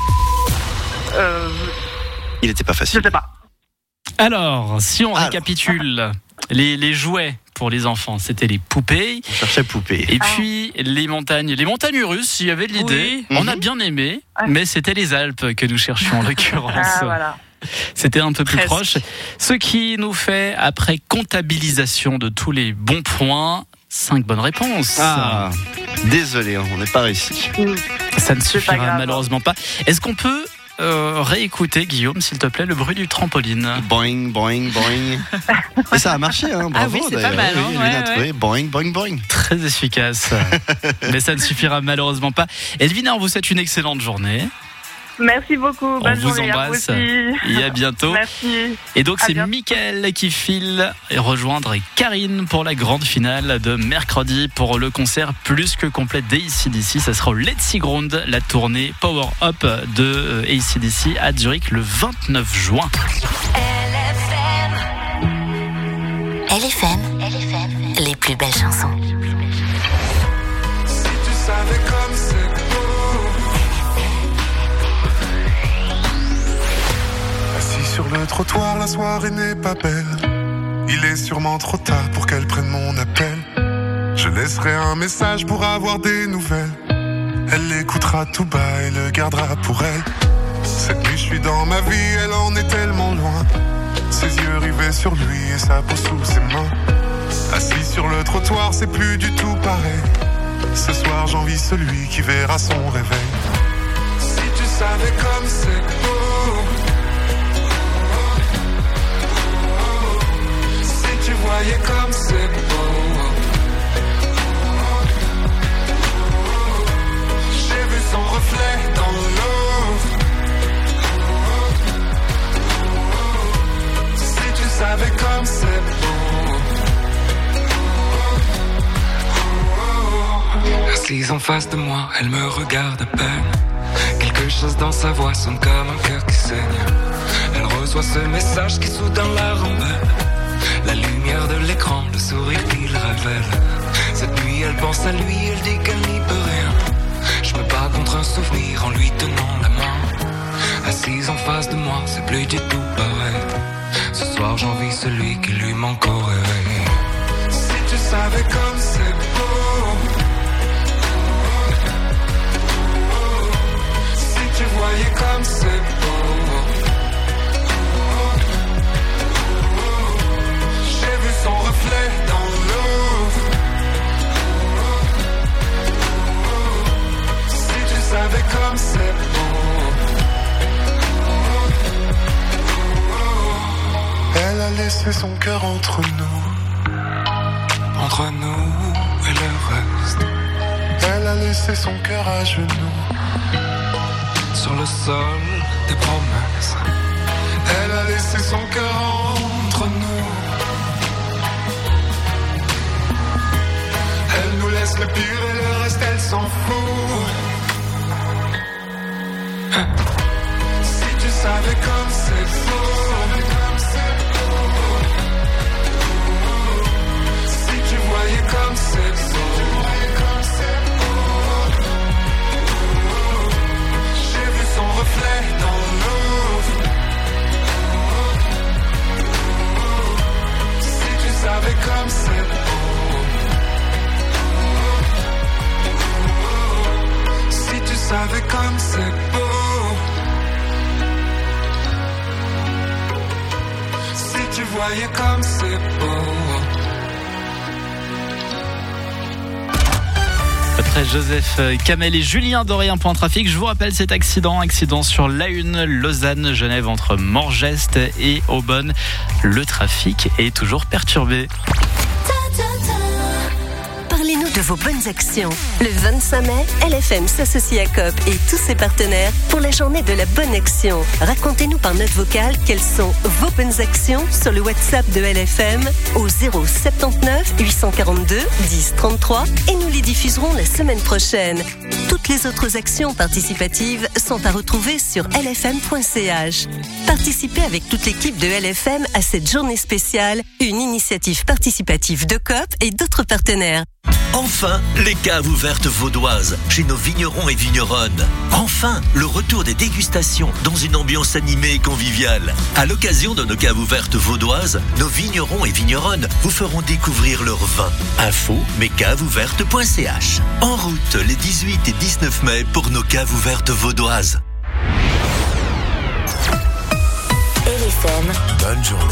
Euh... Il n'était pas facile. Je sais pas. Alors, si on Alors. récapitule les, les jouets pour les enfants, c'était les poupées. On cherchait poupées. Et puis les montagnes, les montagnes russes, il y avait de l'idée. Oui. On Mhm. a bien aimé, mais c'était les Alpes que nous cherchions en l'occurrence. Ah, voilà. C'était un peu plus Presque. proche. Ce qui nous fait, après comptabilisation de tous les bons points, cinq bonnes réponses. Ah, désolé, on n'est pas réussi. Ça ne pas suffira grave. malheureusement pas. Est-ce qu'on peut euh, réécouter, Guillaume, s'il te plaît, le bruit du trampoline? Boing, boing, boing. Et ça a marché, hein, bravo. Ah oui, c'est pas d'ailleurs. mal, hein, Oui, ouais, Elvina a ouais. trouvé. Boing, boing, boing. Très efficace. Mais ça ne suffira malheureusement pas. Elvina, on vous souhaite une excellente journée. Merci beaucoup. On Bonne vous journée à vous embrasse aussi. et à bientôt. Merci. Et donc À c'est bientôt. Mickaël qui file et rejoindre Karine pour la grande finale de mercredi pour le concert plus que complet d'A C D C. Ça sera au Let's Ground, la tournée Power Up de A C D C à Zurich le vingt-neuf juin. L F M, L F M, les plus belles chansons. Si tu savais comme c'est beau. Assis sur le trottoir, la soirée n'est pas belle. Il est sûrement trop tard pour qu'elle prenne mon appel. Je laisserai un message pour avoir des nouvelles. Elle l'écoutera tout bas et le gardera pour elle. Cette nuit je suis dans ma vie, elle en est tellement loin. Ses yeux rivés sur lui et sa peau sous ses mains. Assis sur le trottoir, c'est plus du tout pareil. Ce soir j'envie celui qui verra son réveil. Si tu savais comme c'est beau. Si tu voyais comme c'est beau. J'ai vu son reflet dans l'eau. Si tu savais comme c'est beau. Assise en face de moi, elle me regarde à peine. Quelque chose dans sa voix sonne comme un cœur qui saigne. Elle reçoit ce message qui soudain la rembelle. La lumière de l'écran, le sourire qu'il révèle. Cette nuit elle pense à lui, elle dit qu'elle n'y peut rien. Je me bats contre un souvenir en lui tenant la main. Assise en face de moi, c'est plus du tout pareil. Ce soir j'envie celui qui lui manque au réveil. Si tu savais comme c'est beau, si tu voyais comme c'est beau, j'ai vu son reflet dans l'eau. Si tu savais comme c'est beau. Elle a laissé son cœur entre nous, entre nous et le reste. Elle a laissé son cœur à genoux, sur le sol des promesses. Elle a laissé son cœur entre nous. Elle nous laisse le pire et le reste elle s'en fout. Si tu savais comme c'est beau, si tu voyais comme c'est beau, j'ai vu son reflet dans l'eau. Si tu savais comme c'est beau, si tu savais comme c'est beau, si tu voyais comme c'est beau. Après Joseph Kamel et Julien Doré, un point trafic. Je vous rappelle cet accident, accident sur l'A un Lausanne-Genève entre Morgest et Aubonne. Le trafic est toujours perturbé. Parlez-nous de vos bonnes actions. Le vingt-cinq mai, L F M s'associe à Coop et tous ses partenaires pour la journée de la bonne action. Racontez-nous par note vocale quelles sont vos bonnes actions sur le WhatsApp de L F M au zéro soixante-neuf huit cent quarante-deux dix trente-trois et nous les diffuserons la semaine prochaine. Toutes les autres actions participatives sont à retrouver sur l f m point c h. Participez avec toute l'équipe de L F M à cette journée spéciale, une initiative participative de Coop et d'autres partenaires. Enfin, les caves ouvertes vaudoises, chez nos vignerons et vigneronnes. Enfin, le retour des dégustations dans une ambiance animée et conviviale. À l'occasion de nos caves ouvertes vaudoises, nos vignerons et vigneronnes vous feront découvrir leur vin. Info mes caves ouvertes point c h. En route les dix-huit et dix-neuf mai pour nos caves ouvertes vaudoises. L F M. Bonne journée.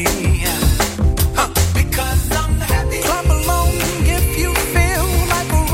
clap along if you feel like a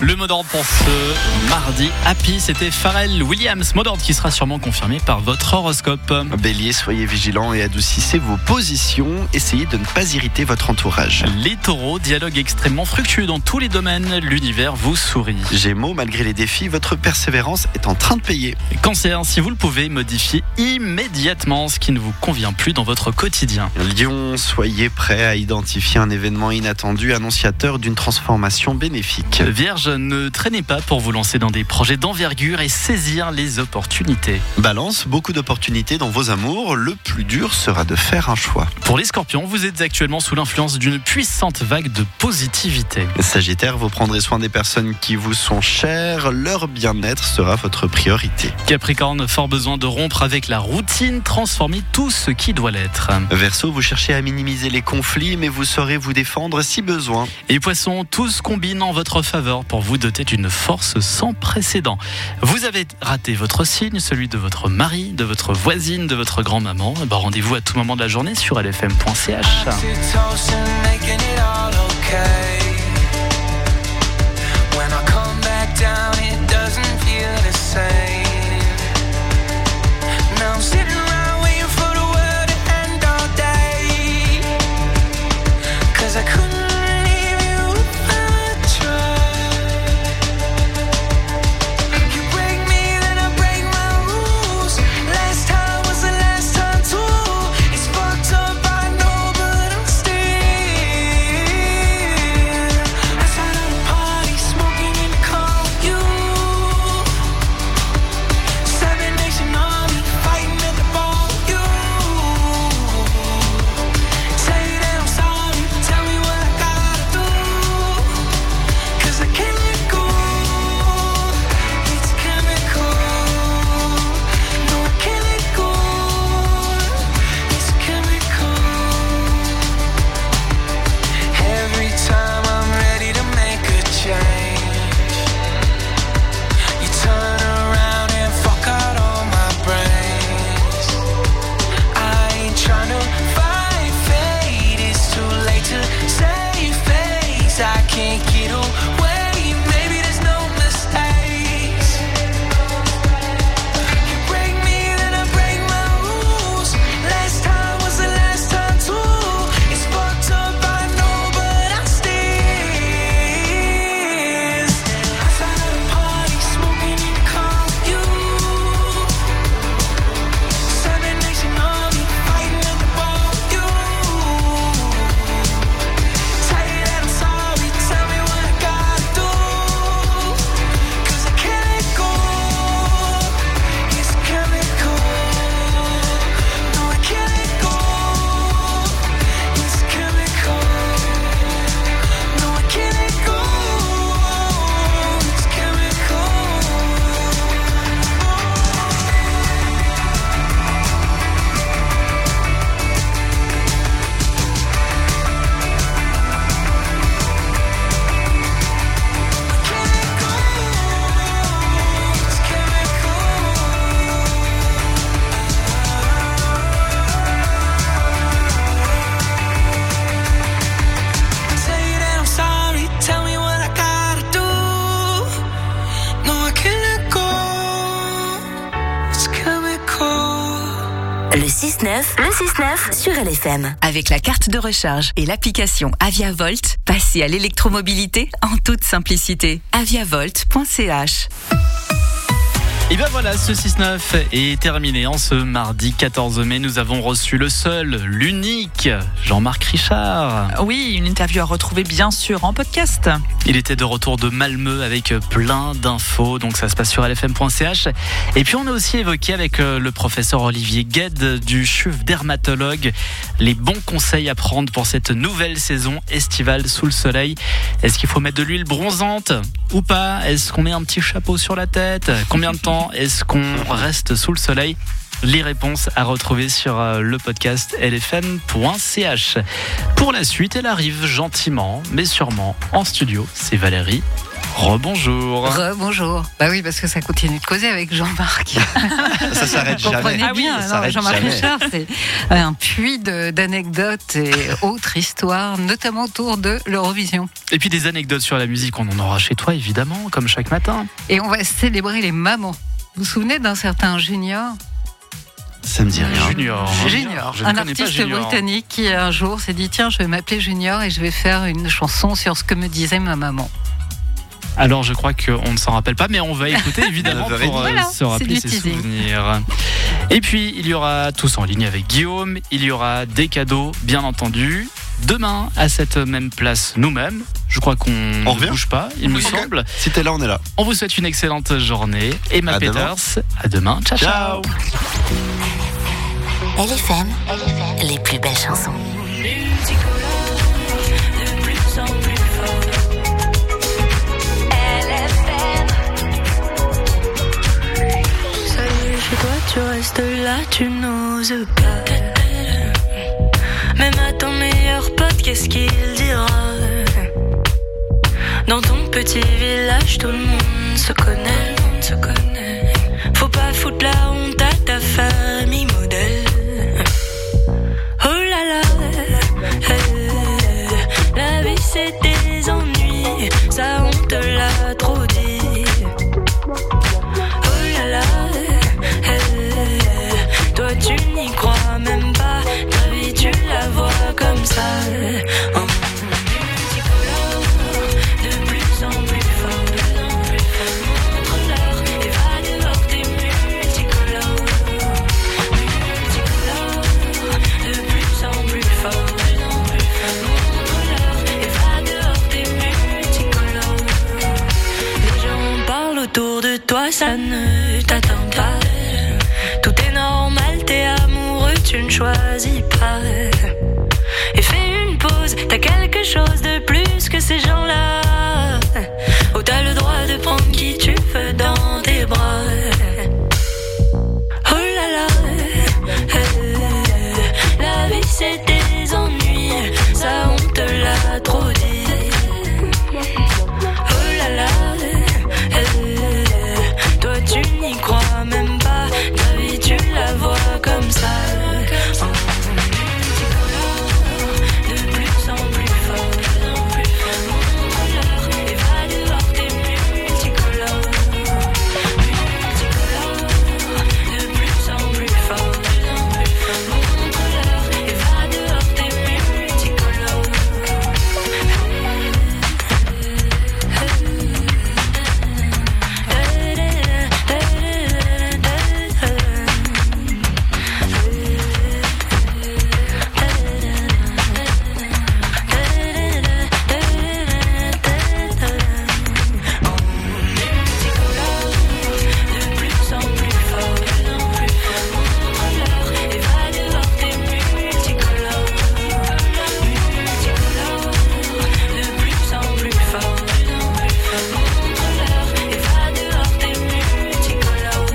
Le mot d'ordre pour ce mardi happy, c'était Pharrell Williams. Mot d'ordre qui sera sûrement confirmé par votre horoscope. Bélier, soyez vigilants et adoucissez vos positions. Essayez de ne pas irriter votre entourage. Les taureaux, dialogue extrêmement fructueux dans tous les domaines. L'univers vous sourit. Gémeaux, malgré les défis, votre persévérance est en train de payer. Cancer, si vous le pouvez, modifiez immédiatement ce qui ne vous convient plus dans votre quotidien. Lion, soyez prêt à identifier un événement inattendu annonciateur d'une transformation bénéfique. Vierge, ne traînez pas pour vous lancer dans des projets d'envergure et saisir les opportunités. Balance, beaucoup d'opportunités dans vos amours. Le plus dur sera de faire un choix. Pour les scorpions, vous êtes actuellement sous l'influence d'une puissante vague de positivité. Sagittaire, vous prendrez soin des personnes qui vous sont chères. Leur bien-être sera votre priorité. Capricorne, fort besoin de rompre avec la routine, transformer tout ce qui doit l'être. Verseau, vous cherchez à minimiser les conflits, mais vous saurez vous défendre si besoin. Et Poisson, tout se combine en votre faveur pour vous doter d'une force sans précédent. Vous avez raté votre signe, celui de votre mari, de votre voisine, de votre grand-maman. Ben, rendez-vous à tout moment de la journée sur L F M point C H. Le six neuf, le six neuf sur L F M. Avec la carte de recharge et l'application AviaVolt, passez à l'électromobilité en toute simplicité. aviavolt point c h. Et bien voilà, ce six neuf est terminé. En ce mardi quatorze mai, nous avons reçu le seul, l'unique, Jean-Marc Richard. Oui, une interview à retrouver bien sûr en podcast. Il était de retour de Malmö avec plein d'infos, donc ça se passe sur L F M point C H. Et puis on a aussi évoqué avec le professeur Olivier Gued du C H U V dermatologue les bons conseils à prendre pour cette nouvelle saison estivale sous le soleil. Est-ce qu'il faut mettre de l'huile bronzante ou pas? Est-ce qu'on met un petit chapeau sur la tête? Combien de temps est-ce qu'on reste sous le soleil? Les réponses à retrouver sur le podcast L F M point C H. Pour la suite, elle arrive gentiment, mais sûrement en studio. C'est Valérie. Rebonjour. Rebonjour. Bah oui, parce que ça continue de causer avec Jean-Marc. Ça s'arrête jamais. Comprenez Ah oui, bien, ça non, s'arrête Jean-Marc jamais. Richard, c'est un puits de- d'anecdotes et autres histoires, notamment autour de l'Eurovision. Et puis des anecdotes sur la musique, on en aura chez toi évidemment, comme chaque matin. Et on va célébrer les mamans. Vous vous souvenez d'un certain Junior Ça me dit rien. Junior. Junior, Je ne un connais pas artiste Junior. britannique qui un jour s'est dit tiens, je vais m'appeler Junior et je vais faire une chanson sur ce que me disait ma maman. Alors je crois qu'on ne s'en rappelle pas, mais on va écouter évidemment neuf heures pour euh, Voilà, se rappeler c'est du ses teasing. souvenirs. Et puis il y aura tous en ligne avec Guillaume, il y aura des cadeaux bien entendu. Demain à cette même place nous-mêmes, je crois qu'on On ne revient bouge pas, il me Ok. semble. Si t'es là, on est là. On vous souhaite une excellente journée. Emma À demain. Peters, à demain. Ciao ciao. L F M, les plus belles chansons. Salut, chez toi, tu restes là, tu n'oses pas. Même à ton meilleur pote, qu'est-ce qu'il dira? Dans ton petit village, tout le monde se connaît, le monde se connaît. Faut pas foutre la honte à ta famille modèle. Oh là là, eh, la vie c'est des ennuis, ça on te l'a trop dit. Oh là là, eh, toi tu n'y crois même pas, ta vie tu la vois comme ça. En multicolore, de plus en plus fort, montre-leur et va dehors, t'es multicolore. Multicolore, de plus en plus fort, montre-leur et va dehors, t'es multicolore. Les gens parlent autour de toi, ça ne t'attend pas. Tout est normal, t'es amoureux, tu ne choisis pas. Et fais une pause, t'as quelque chose de plus que ces gens-là. Oh, t'as le droit de prendre qui tu veux dans tes bras. Oh là là, eh, la vie c'est des ennuis, ça on te l'a trop dit. Oh là là, eh, toi tu n'y crois même pas, ta vie tu la vois comme ça. De plus en plus fort, montre-leur et va dehors, t'es multicolore. Multicolore, de plus en plus fort, montre-leur et va dehors, t'es multicolore. De plus en plus fort, montre-leur et va dehors, t'es multicolore. Multicolore, de plus en plus fort, montre-leur et va dehors, t'es multicolore.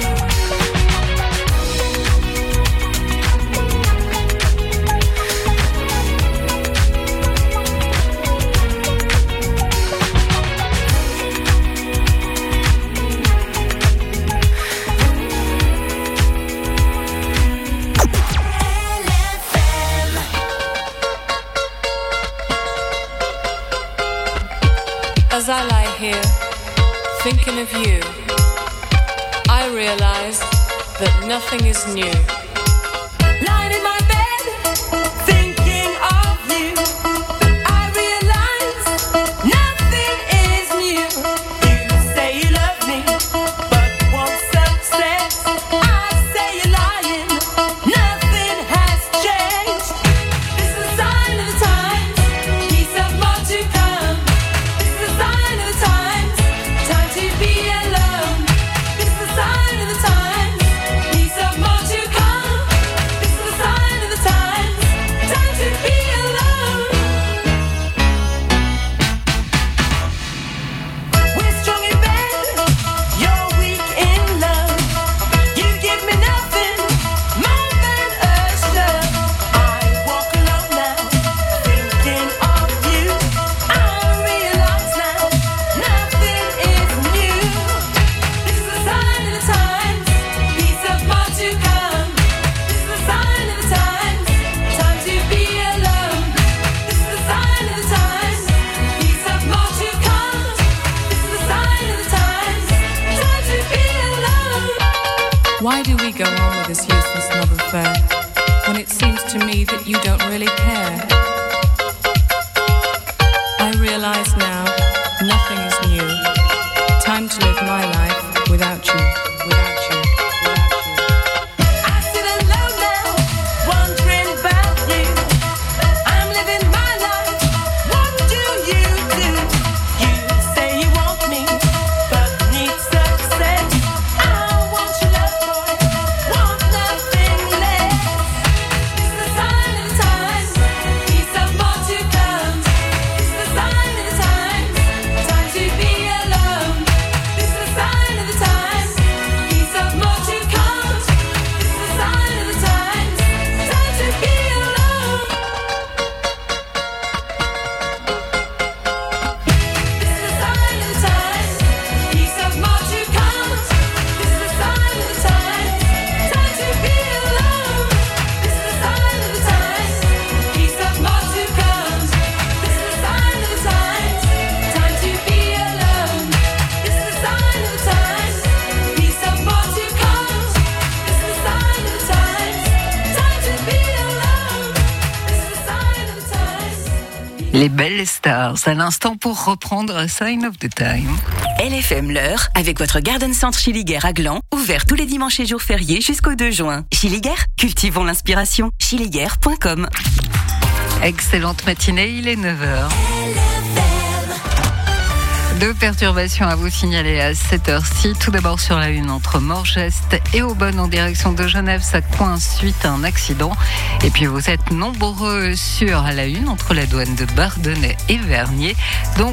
As I lie here, thinking of you, I realize that nothing is new. Lying in my bed, thinking of you, I realize nothing is new. You say you love me, but want success. I say you're lying, nothing has changed. This is a sign of the times, peace of more to come. This is a sign of the times, time to be alone. This is a sign of the times, peace of more to come. Why do we go on with this useless love affair when it seems to me that you don't really care? I realize now nothing is new. Time to live my life without you, without you, without you. I sit alone now, wondering about you. I'm living my life. What do you do? You say you want me, but need success. I want your love, boy. Want nothing less. It's the sign of the times. Peace of more to come. It's the sign of the times. Time to be alone. It's the sign of the times. Peace of more to come. It's the sign of the times. Time to be alone. It's the sign of the times. Peace of more to come. It's the sign of the times. Time to be alone. It's the sign of the times. Peace of more to come. It's the sign of the times. Time to be alone. It's the sign of the times. Peace of more to come. It's the sign of the times. Time to be alone. It's the sign of the times. Les belles stars, à l'instant pour reprendre Sign of the Time. L F M l'heure avec votre Garden Centre Schilliger à Gland, ouvert tous les dimanches et jours fériés jusqu'au deux juin. Schilliger, cultivons l'inspiration. schilliger point com. Excellente matinée, il est neuf heures. Deux perturbations à vous signaler à cette heure-ci. Tout d'abord sur la une entre Morgest et Aubonne en direction de Genève. Ça coince suite à un accident. Et puis vous êtes nombreux sur la une entre la douane de Bardonnay et Vernier. Donc